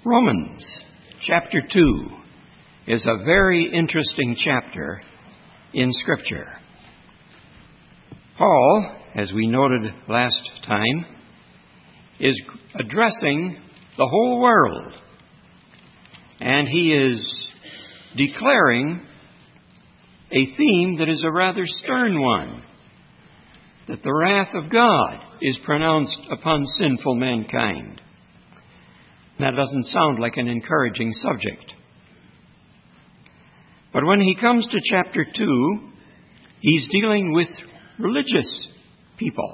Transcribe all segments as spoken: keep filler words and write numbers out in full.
Romans chapter two is a very interesting chapter in Scripture. Paul, as we noted last time, is addressing the whole world, and he is declaring a theme that is a rather stern one, that the wrath of God is pronounced upon sinful mankind. That doesn't sound like an encouraging subject. But when he comes to chapter two, he's dealing with religious people.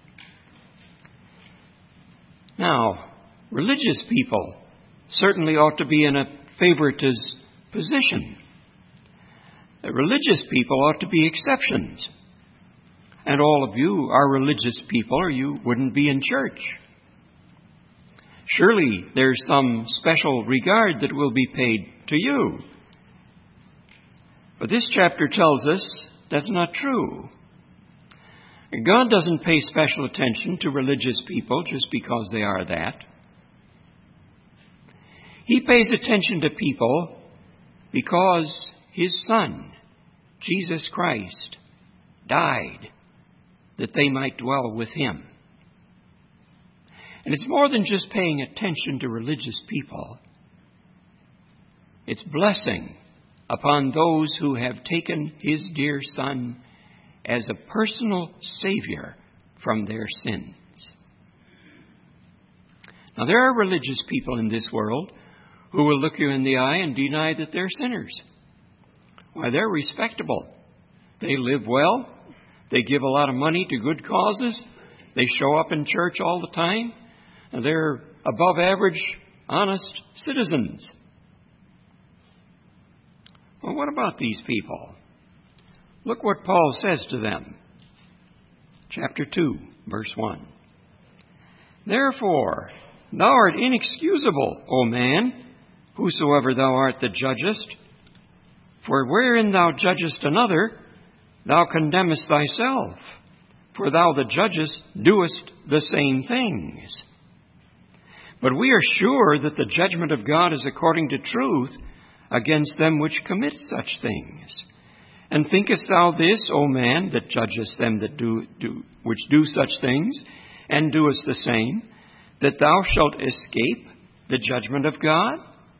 Now, religious people certainly ought to be in a favoritist position. Religious people ought to be exceptions. And all of you are religious people, or you wouldn't be in church. Surely there's some special regard that will be paid to you. But this chapter tells us that's not true. God doesn't pay special attention to religious people just because they are that. He pays attention to people because His Son, Jesus Christ, died that they might dwell with Him. And it's more than just paying attention to religious people. It's blessing upon those who have taken His dear Son as a personal Savior from their sins. Now, there are religious people in this world who will look you in the eye and deny that they're sinners. Why, they're respectable. They live well. They give a lot of money to good causes. They show up in church all the time. And they're above average, honest citizens. Well, what about these people? Look what Paul says to them. Chapter two, verse one. Therefore, thou art inexcusable, O man, whosoever thou art that judgest. For wherein thou judgest another, thou condemnest thyself. For thou that judgest doest the same things. But we are sure that the judgment of God is according to truth against them which commit such things. And thinkest thou this, O man, that judgest them that do, do which do such things, and doest the same, that thou shalt escape the judgment of God?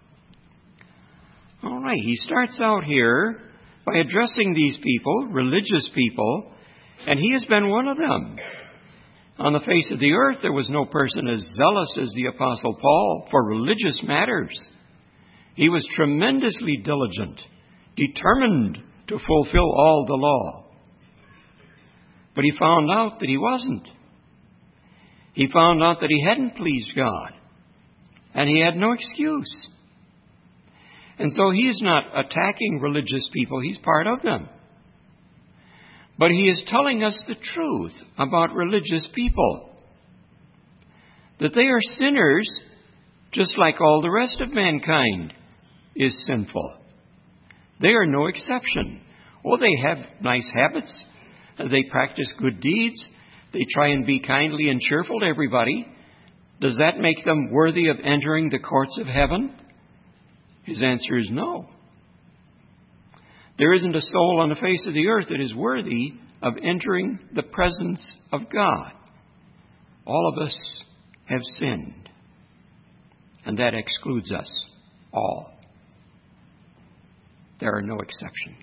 All right, he starts out here by addressing these people, religious people, and he has been one of them. On the face of the earth, there was no person as zealous as the Apostle Paul for religious matters. He was tremendously diligent, determined to fulfill all the law. But he found out that he wasn't. He found out that he hadn't pleased God, and he had no excuse. And so he is not attacking religious people. He's part of them. But he is telling us the truth about religious people. That they are sinners just like all the rest of mankind is sinful. They are no exception. Oh, they have nice habits. They practice good deeds. They try and be kindly and cheerful to everybody. Does that make them worthy of entering the courts of heaven? His answer is no. There isn't a soul on the face of the earth that is worthy of entering the presence of God. All of us have sinned, and that excludes us all. There are no exceptions.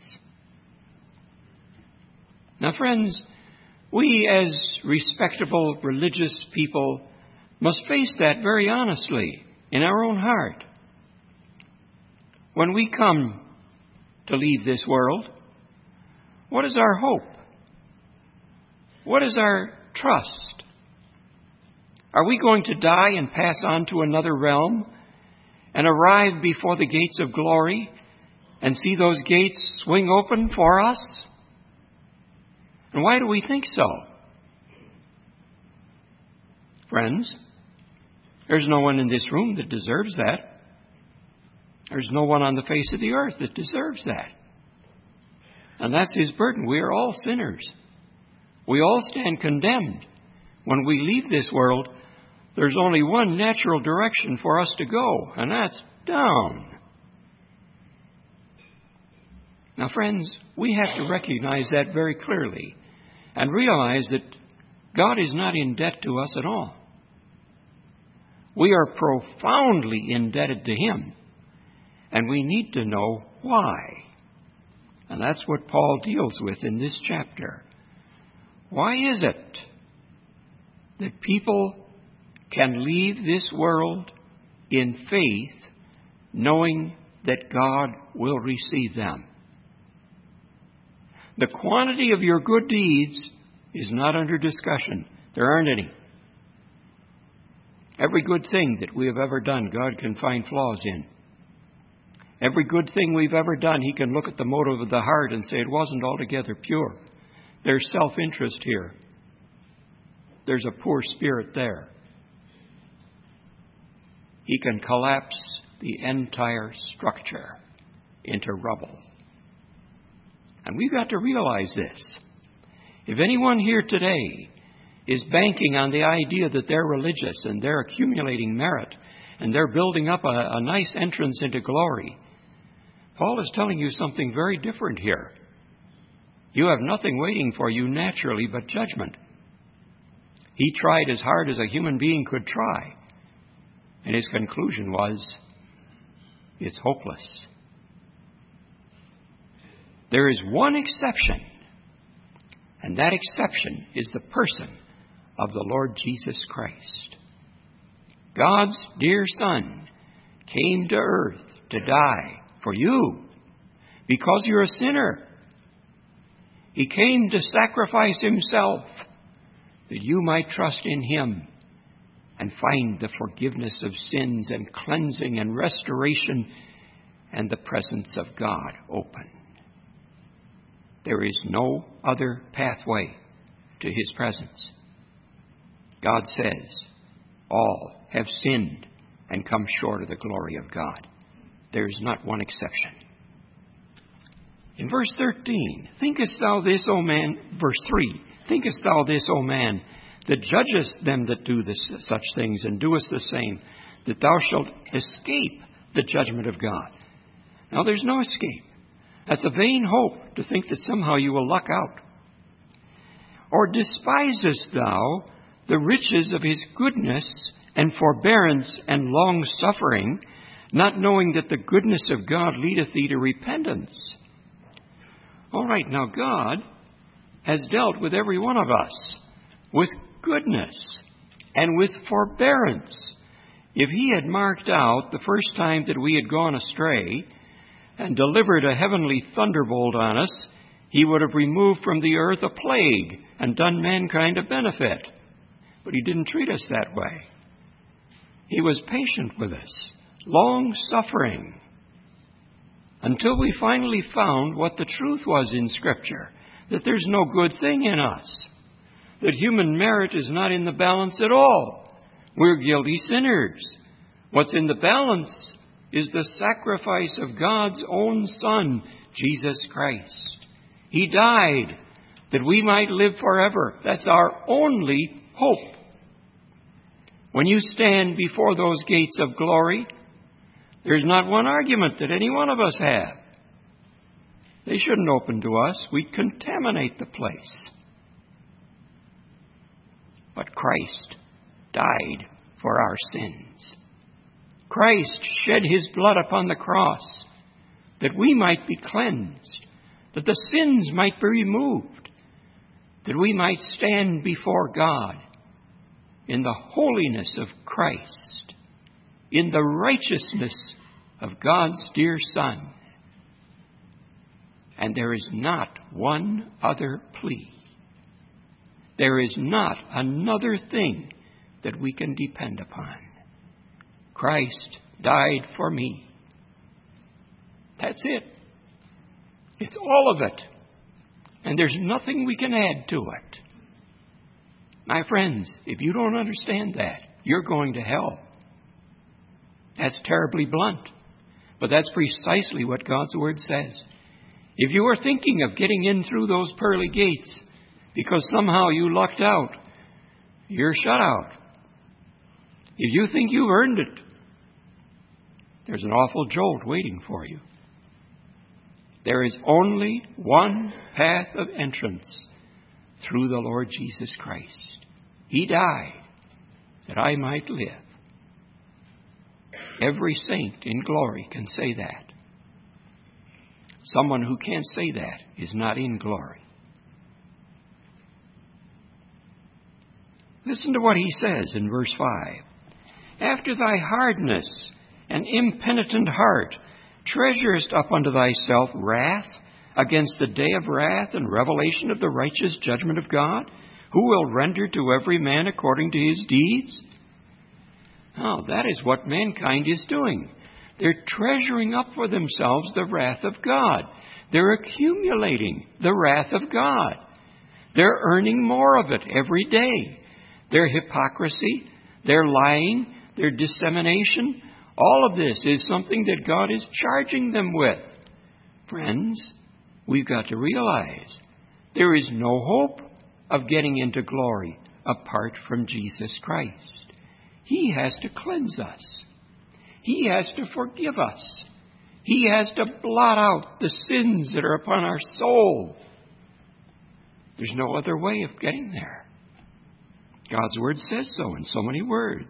Now, friends, we as respectable religious people must face that very honestly in our own heart. When we come to leave this world, what is our hope? What is our trust? Are we going to die and pass on to another realm and arrive before the gates of glory and see those gates swing open for us? And why do we think so? Friends, there's no one in this room that deserves that. There's no one on the face of the earth that deserves that. And that's His burden. We are all sinners. We all stand condemned when we leave this world There's only one natural direction for us to go, and that's down. Now, friends, we have to recognize that very clearly and realize that God is not in debt to us at all. We are profoundly indebted to Him, and we need to know why. And that's what Paul deals with in this chapter. Why is it that people can leave this world in faith, knowing that God will receive them? The quantity of your good deeds is not under discussion. There aren't any. Every good thing that we have ever done, God can find flaws in. Every good thing we've ever done, He can look at the motive of the heart and say it wasn't altogether pure. There's self-interest here. There's a poor spirit there. He can collapse the entire structure into rubble. And we've got to realize this. If anyone here today is banking on the idea that they're religious and they're accumulating merit and they're building up a, a nice entrance into glory, Paul is telling you something very different here. You have nothing waiting for you naturally but judgment. He tried as hard as a human being could try, and his conclusion was, it's hopeless. There is one exception, and that exception is the person of the Lord Jesus Christ. God's dear Son came to earth to die for you because you're a sinner. He came to sacrifice Himself that you might trust in Him and find the forgiveness of sins and cleansing and restoration and the presence of God open. There is no other pathway to His presence. God says, all have sinned and come short of the glory of God. There is not one exception. In verse thirteen, thinkest thou this, O man, verse three, thinkest thou this, O man, that judgest them that do this, such things, and doest the same, that thou shalt escape the judgment of God? Now there's no escape. That's a vain hope to think that somehow you will luck out. Or despisest thou the riches of His goodness and forbearance and long-suffering, not knowing that the goodness of God leadeth thee to repentance? All right, now God has dealt with every one of us with goodness and with forbearance. If He had marked out the first time that we had gone astray and delivered a heavenly thunderbolt on us, He would have removed from the earth a plague and done mankind a benefit. But He didn't treat us that way. He was patient with us, long-suffering, until we finally found what the truth was in Scripture, that there's no good thing in us, that human merit is not in the balance at all. We're guilty sinners. What's in the balance is the sacrifice of God's own Son, Jesus Christ. He died that we might live forever. That's our only hope. When you stand before those gates of glory, there's not one argument that any one of us have. They shouldn't open to us. We'd contaminate the place. But Christ died for our sins. Christ shed His blood upon the cross that we might be cleansed, that the sins might be removed, that we might stand before God in the holiness of Christ, in the righteousness of God's dear Son. And there is not one other plea. There is not another thing that we can depend upon. Christ died for me. That's it. It's all of it. And there's nothing we can add to it. My friends, if you don't understand that, you're going to hell. That's terribly blunt. But that's precisely what God's Word says. If you are thinking of getting in through those pearly gates because somehow you lucked out, you're shut out. If you think you've earned it, there's an awful jolt waiting for you. There is only one path of entrance through the Lord Jesus Christ. He died that I might live. Every saint in glory can say that. Someone who can't say that is not in glory. Listen to what he says in verse five. After thy hardness and impenitent heart treasurest up unto thyself wrath against the day of wrath and revelation of the righteous judgment of God, who will render to every man according to his deeds? Now, that is what mankind is doing. They're treasuring up for themselves the wrath of God. They're accumulating the wrath of God. They're earning more of it every day. Their hypocrisy, their lying, their dissemination, all of this is something that God is charging them with. Friends, we've got to realize there is no hope of getting into glory apart from Jesus Christ. He has to cleanse us. He has to forgive us. He has to blot out the sins that are upon our soul. There's no other way of getting there. God's Word says so in so many words.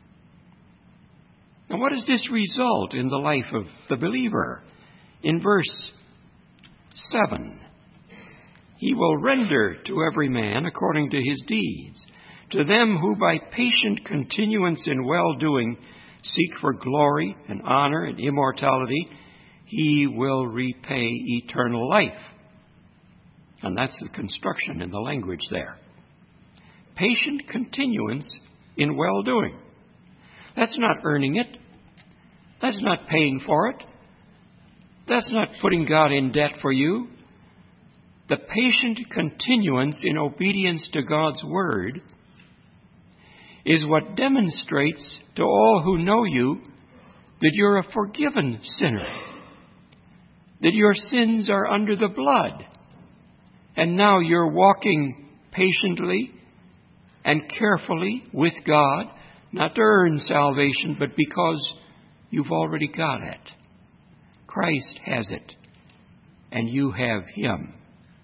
Now, what does this result in the life of the believer? In verse seven, he will render to every man according to his deeds. To them who by patient continuance in well-doing seek for glory and honor and immortality, he will repay eternal life. And that's the construction in the language there. Patient continuance in well-doing. That's not earning it. That's not paying for it. That's not putting God in debt for you. The patient continuance in obedience to God's Word is what demonstrates to all who know you that you're a forgiven sinner, that your sins are under the blood, and now you're walking patiently and carefully with God, not to earn salvation, but because you've already got it. Christ has it, and you have Him.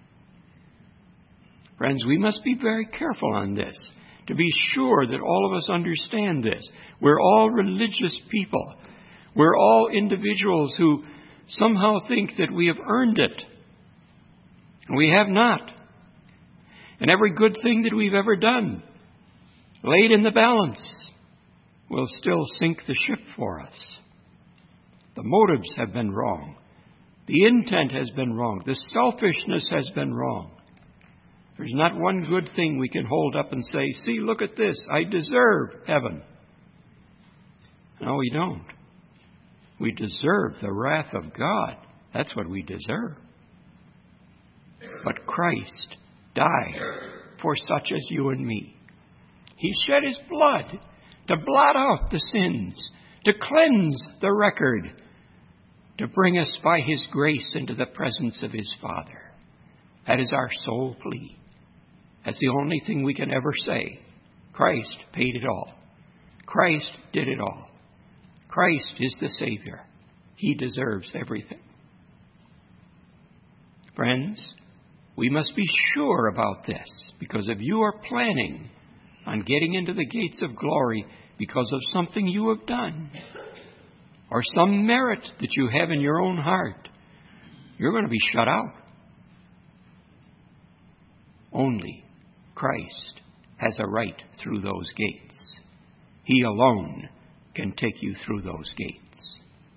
Friends, we must be very careful on this, to be sure that all of us understand this. We're all religious people. We're all individuals who somehow think that we have earned it. We have not. And every good thing that we've ever done, laid in the balance, will still sink the ship for us. The motives have been wrong. The intent has been wrong. The selfishness has been wrong. There's not one good thing we can hold up and say, see, look at this. I deserve heaven. No, we don't. We deserve the wrath of God. That's what we deserve. But Christ died for such as you and me. He shed His blood to blot out the sins, to cleanse the record, to bring us by His grace into the presence of His Father. That is our sole plea. That's the only thing we can ever say. Christ paid it all. Christ did it all. Christ is the Savior. He deserves everything. Friends, we must be sure about this, because if you are planning on getting into the gates of glory because of something you have done, or some merit that you have in your own heart, you're going to be shut out. Only Christ has a right through those gates. He alone can take you through those gates.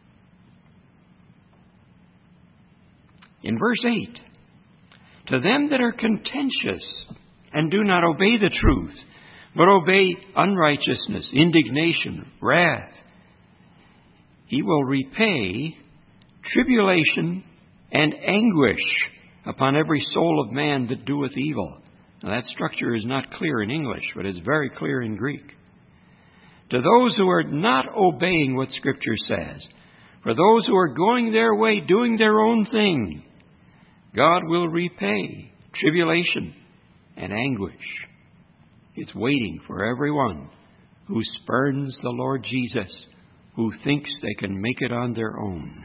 In verse eight, to them that are contentious and do not obey the truth, but obey unrighteousness, indignation, wrath, He will repay tribulation and anguish upon every soul of man that doeth evil. Now, that structure is not clear in English, but it's very clear in Greek. To those who are not obeying what Scripture says, for those who are going their way, doing their own thing, God will repay tribulation and anguish. It's waiting for everyone who spurns the Lord Jesus, who thinks they can make it on their own.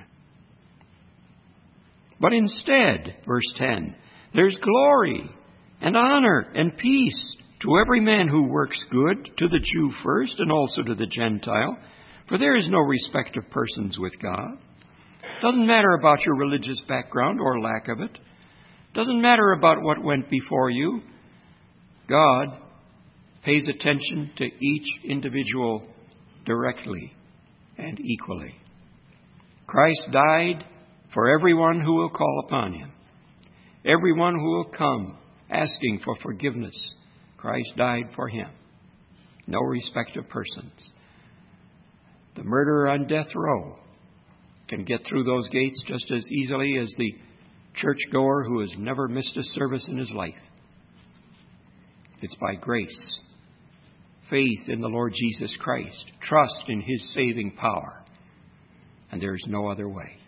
But instead, verse ten, there's glory and honor and peace to every man who works good, to the Jew first and also to the Gentile, for there is no respect of persons with God. Doesn't matter about your religious background or lack of it. Doesn't matter about what went before you. God pays attention to each individual directly and equally. Christ died for everyone who will call upon him. Everyone who will come asking for forgiveness. Christ died for him. No respect of persons. The murderer on death row can get through those gates just as easily as the churchgoer who has never missed a service in his life. It's by grace, faith in the Lord Jesus Christ, trust in his saving power, and there is no other way.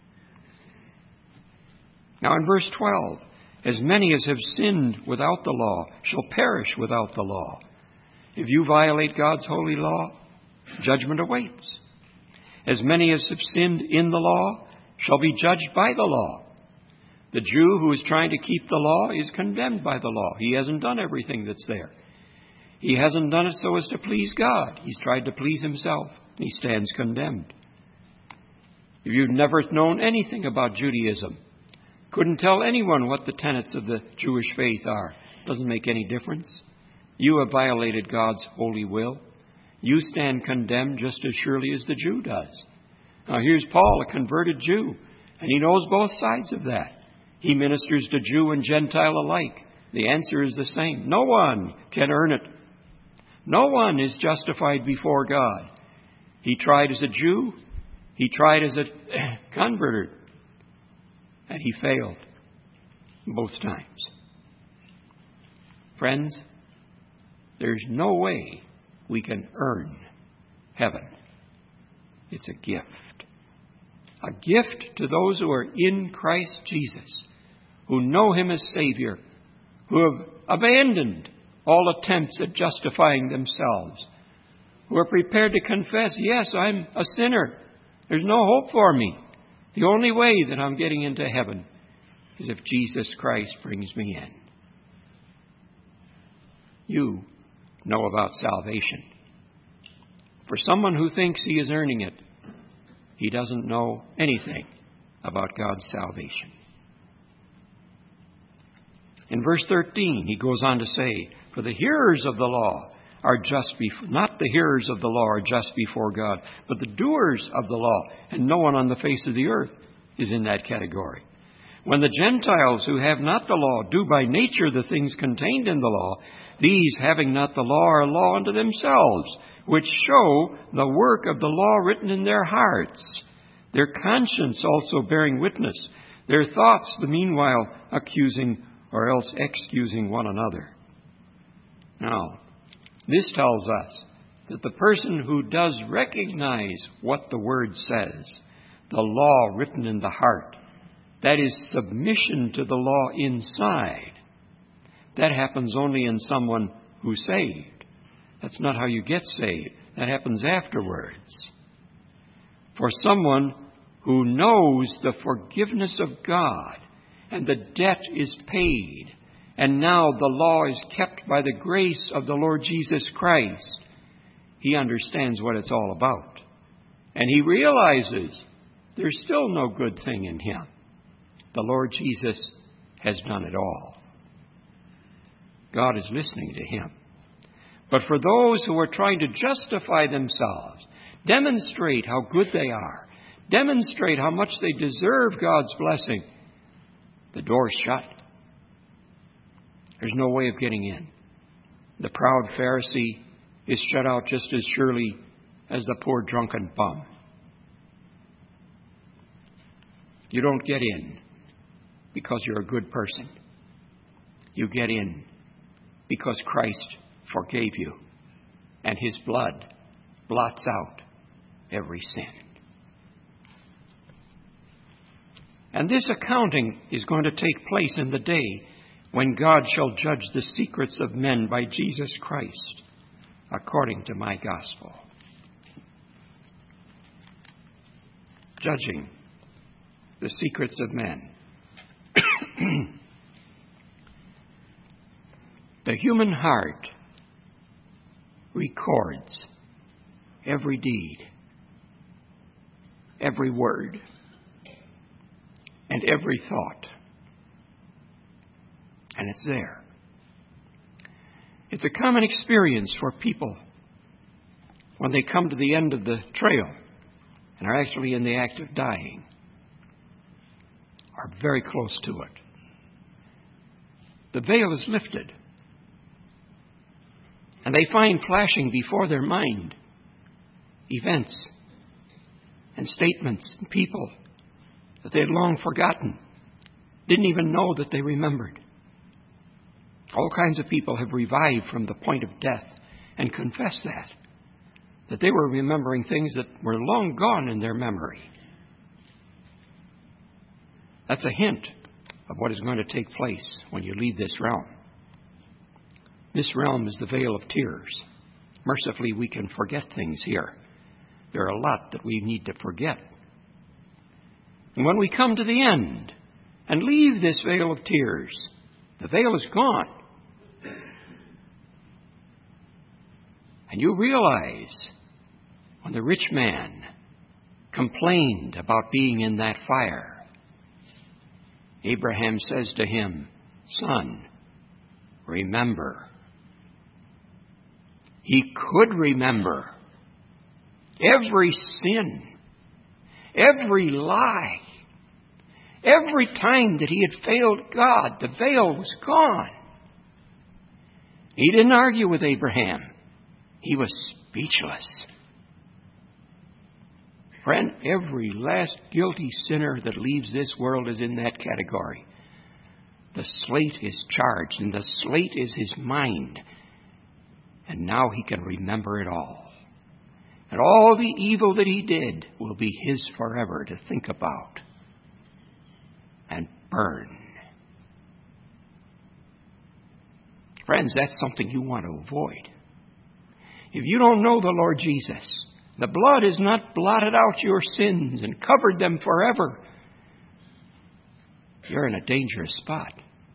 Now in verse twelve, as many as have sinned without the law shall perish without the law. If you violate God's holy law, judgment awaits. As many as have sinned in the law shall be judged by the law. The Jew who is trying to keep the law is condemned by the law. He hasn't done everything that's there. He hasn't done it so as to please God. He's tried to please himself. He stands condemned. If you've never known anything about Judaism, couldn't tell anyone what the tenets of the Jewish faith are, doesn't make any difference. You have violated God's holy will. You stand condemned just as surely as the Jew does. Now here's Paul, a converted Jew, and he knows both sides of that. He ministers to Jew and Gentile alike. The answer is the same. No one can earn it. No one is justified before God. He tried as a Jew. He tried as a converted. And he failed both times. Friends, there's no way we can earn heaven. It's a gift. A gift to those who are in Christ Jesus, who know him as Savior, who have abandoned all attempts at justifying themselves, who are prepared to confess, yes, I'm a sinner. There's no hope for me. The only way that I'm getting into heaven is if Jesus Christ brings me in. You know about salvation. For someone who thinks he is earning it, he doesn't know anything about God's salvation. In verse thirteen, he goes on to say, for the hearers of the law are just before, not the hearers of the law are just before God, but the doers of the law, and no one on the face of the earth is in that category. When the Gentiles who have not the law do by nature the things contained in the law, these having not the law are law unto themselves, which show the work of the law written in their hearts, their conscience also bearing witness, their thoughts the meanwhile accusing or else excusing one another. Now, this tells us that the person who does recognize what the Word says, the law written in the heart, that is submission to the law inside, that happens only in someone who's saved. That's not how you get saved. That happens afterwards. For someone who knows the forgiveness of God and the debt is paid, and now the law is kept by the grace of the Lord Jesus Christ, he understands what it's all about. And he realizes there's still no good thing in him. The Lord Jesus has done it all. God is listening to him. But for those who are trying to justify themselves, demonstrate how good they are, demonstrate how much they deserve God's blessing, the door's shut. There's no way of getting in. The proud Pharisee is shut out just as surely as the poor drunken bum. You don't get in because you're a good person. You get in because Christ forgave you, and his blood blots out every sin. And this accounting is going to take place in the day when God shall judge the secrets of men by Jesus Christ. according to my gospel. Judging the secrets of men. The human heart records every deed, every word, and every thought. And it's there. It's a common experience for people when they come to the end of the trail and are actually in the act of dying, or very close to it. The veil is lifted, and they find flashing before their mind events and statements and people that they had long forgotten, didn't even know that they remembered. All kinds of people have revived from the point of death and confessed that, that they were remembering things that were long gone in their memory. That's a hint of what is going to take place when you leave this realm. This realm is the vale of tears. Mercifully, we can forget things here. There are a lot that we need to forget. And when we come to the end and leave this vale of tears, the veil is gone. And you realize when the rich man complained about being in that fire, Abraham says to him, "Son, remember." He could remember every sin, every lie, every time that he had failed God. The veil was gone. He didn't argue with Abraham. He was speechless. Friend, every last guilty sinner that leaves this world is in that category. The slate is charged, and the slate is his mind. And now he can remember it all. And all the evil that he did will be his forever to think about and burn. Friends, that's something you want to avoid. If you don't know the Lord Jesus, the blood has not blotted out your sins and covered them forever, you're in a dangerous spot.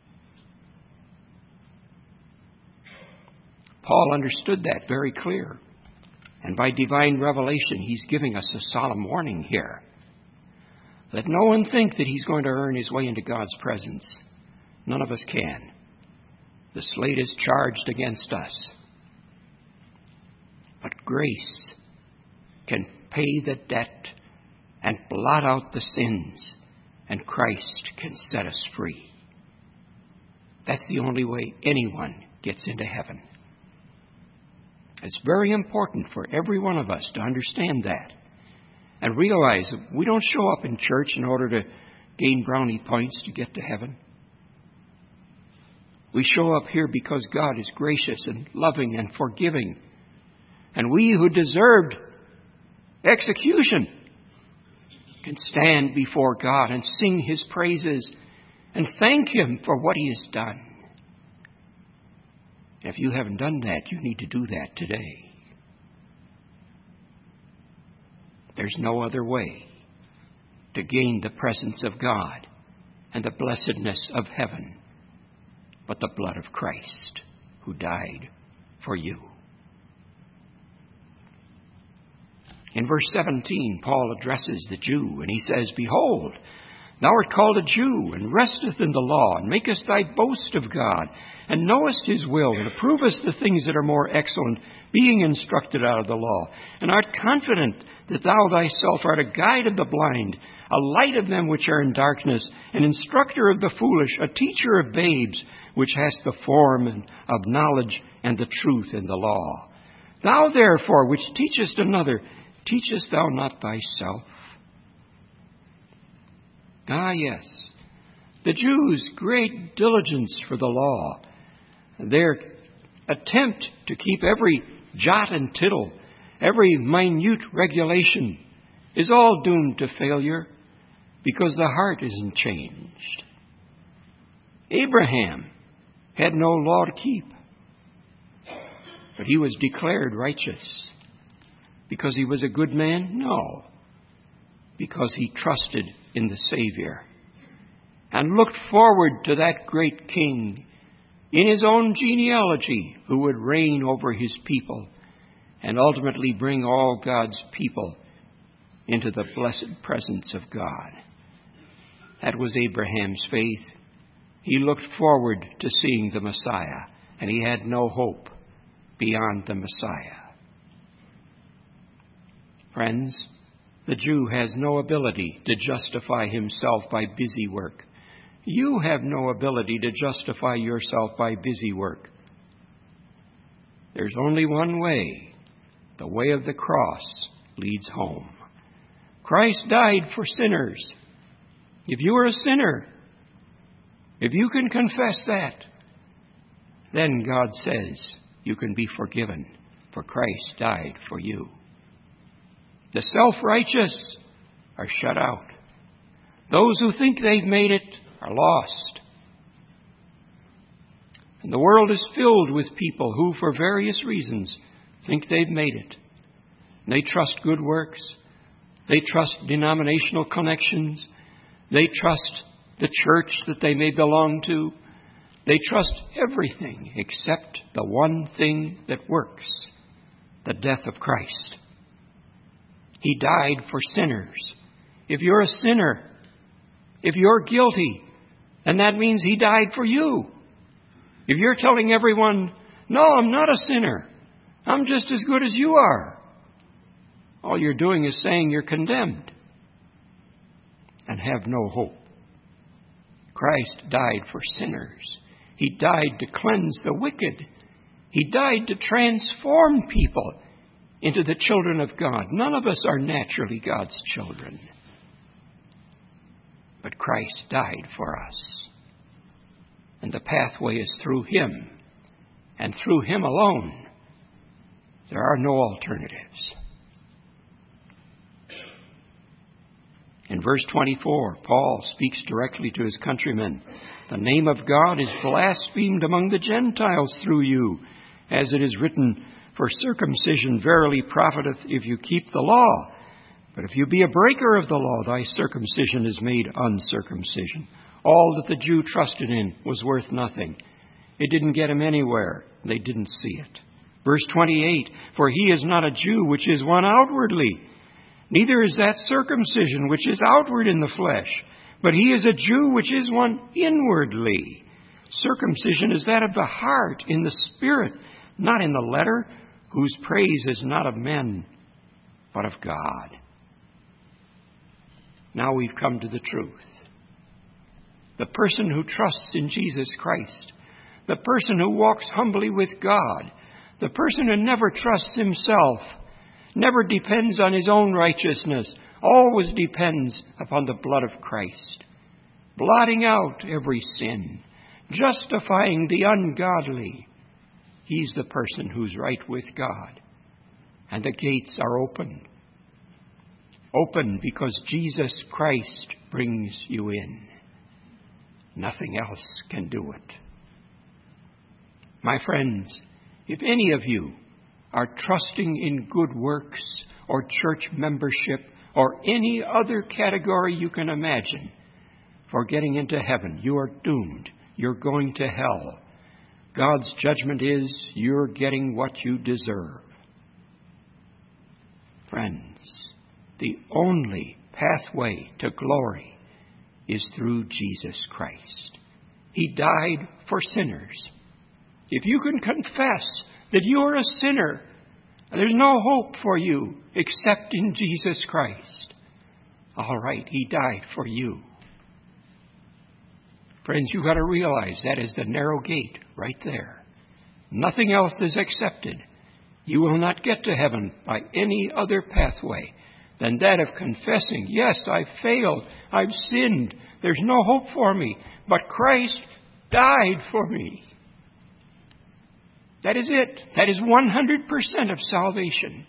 Paul understood that very clear. And by divine revelation, he's giving us a solemn warning here. Let no one think that he's going to earn his way into God's presence. None of us can. The slate is charged against us. But grace can pay the debt and blot out the sins, and Christ can set us free. That's the only way anyone gets into heaven. It's very important for every one of us to understand that and realize that we don't show up in church in order to gain brownie points to get to heaven. We show up here because God is gracious and loving and forgiving. And we who deserved execution can stand before God and sing His praises and thank Him for what He has done. If you haven't done that, you need to do that today. There's no other way to gain the presence of God and the blessedness of heaven but the blood of Christ, who died for you. In verse seventeen, Paul addresses the Jew, and he says, "Behold, thou art called a Jew, and resteth in the law, and makest thy boast of God, and knowest His will, and approvest the things that are more excellent, being instructed out of the law, and art confident that thou thyself art a guide of the blind, a light of them which are in darkness, an instructor of the foolish, a teacher of babes, which hast the form of knowledge and the truth in the law. Thou therefore, which teachest another, teachest thou not thyself?" Ah, yes. The Jews' great diligence for the law, their attempt to keep every jot and tittle, every minute regulation, is all doomed to failure because the heart isn't changed. Abraham had no law to keep. But he was declared righteous. Because he was a good man? No. Because he trusted in the Savior and looked forward to that great King in his own genealogy who would reign over his people and ultimately bring all God's people into the blessed presence of God. That was Abraham's faith. He looked forward to seeing the Messiah, and he had no hope beyond the Messiah. Friends, the Jew has no ability to justify himself by busy work. You have no ability to justify yourself by busy work. There's only one way. The way of the cross leads home. Christ died for sinners. If you are a sinner, if you can confess that, then God says you can be forgiven, for Christ died for you. The self-righteous are shut out. Those who think they've made it are lost. And the world is filled with people who, for various reasons, think they've made it. They trust good works. They trust denominational connections. They trust the church that they may belong to. They trust everything except the one thing that works, the death of Christ. He died for sinners. If you're a sinner, if you're guilty, then that means he died for you. If you're telling everyone, no, I'm not a sinner, I'm just as good as you are, all you're doing is saying you're condemned and have no hope. Christ died for sinners. He died to cleanse the wicked. He died to transform people into the children of God. None of us are naturally God's children. But Christ died for us. And the pathway is through Him. And through Him alone. There are no alternatives. In verse twenty-four, Paul speaks directly to his countrymen. The name of God is blasphemed among the Gentiles through you, as it is written, for circumcision verily profiteth if you keep the law. But if you be a breaker of the law, thy circumcision is made uncircumcision. All that the Jew trusted in was worth nothing. It didn't get him anywhere. They didn't see it. Verse twenty-eight, for he is not a Jew which is one outwardly, neither is that circumcision which is outward in the flesh, but he is a Jew which is one inwardly. Circumcision is that of the heart, in the spirit, not in the letter, whose praise is not of men, but of God. Now we've come to the truth. The person who trusts in Jesus Christ, the person who walks humbly with God, the person who never trusts himself, never depends on his own righteousness, always depends upon the blood of Christ, blotting out every sin, justifying the ungodly. He's the person who's right with God. And the gates are open. Open because Jesus Christ brings you in. Nothing else can do it. My friends, if any of you are trusting in good works or church membership or any other category you can imagine for getting into heaven, you are doomed. You're going to hell. God's judgment is you're getting what you deserve. Friends, the only pathway to glory is through Jesus Christ. He died for sinners. If you can confess that you're a sinner, there's no hope for you except in Jesus Christ. All right, He died for you. Friends, you've got to realize that is the narrow gate right there. Nothing else is accepted. You will not get to heaven by any other pathway than that of confessing, yes, I've failed, I've sinned, there's no hope for me, but Christ died for me. That is it. That is one hundred percent of salvation.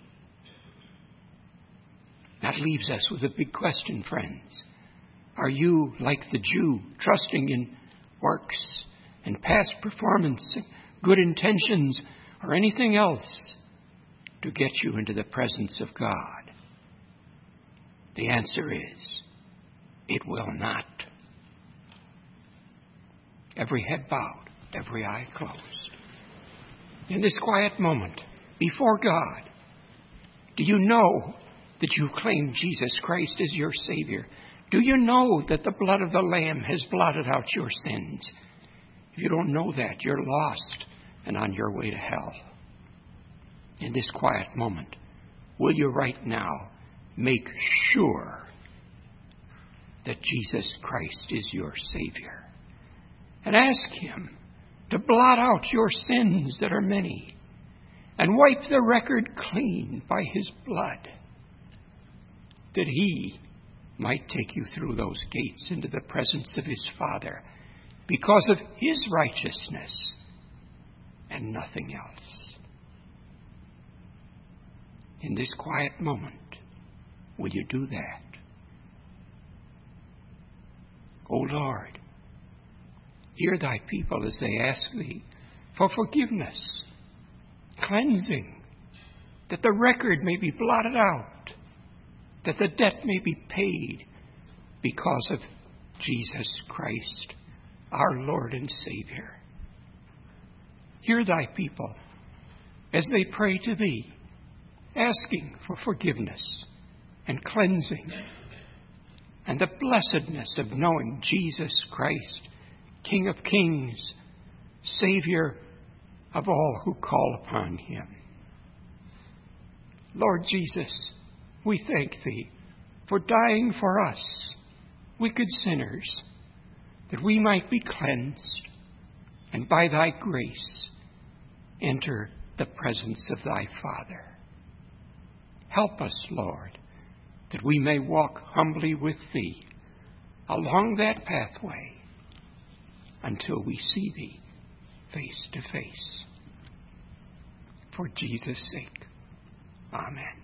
That leaves us with a big question, friends. Are you like the Jew, trusting in works and past performance and good intentions? or anything else to get you into the presence of God? The answer is, it will not. Every head bowed, every eye closed. In this quiet moment, before God, do you know that you claim Jesus Christ as your Savior? Do you know that the blood of the Lamb has blotted out your sins? If you don't know that, you're lost and on your way to hell. In this quiet moment, will you right now make sure that Jesus Christ is your Savior? And ask Him to blot out your sins that are many and wipe the record clean by His blood, that He might take you through those gates into the presence of His Father because of His righteousness and nothing else. In this quiet moment, will you do that? O Lord, hear thy people as they ask thee for forgiveness, cleansing, that the record may be blotted out, that the debt may be paid because of Jesus Christ, our Lord and Savior. Hear thy people as they pray to thee, asking for forgiveness and cleansing and the blessedness of knowing Jesus Christ, King of kings, Savior of all who call upon Him. Lord Jesus, we thank Thee for dying for us, wicked sinners, that we might be cleansed and by Thy grace enter the presence of Thy Father. Help us, Lord, that we may walk humbly with Thee along that pathway until we see Thee face to face. For Jesus' sake, amen.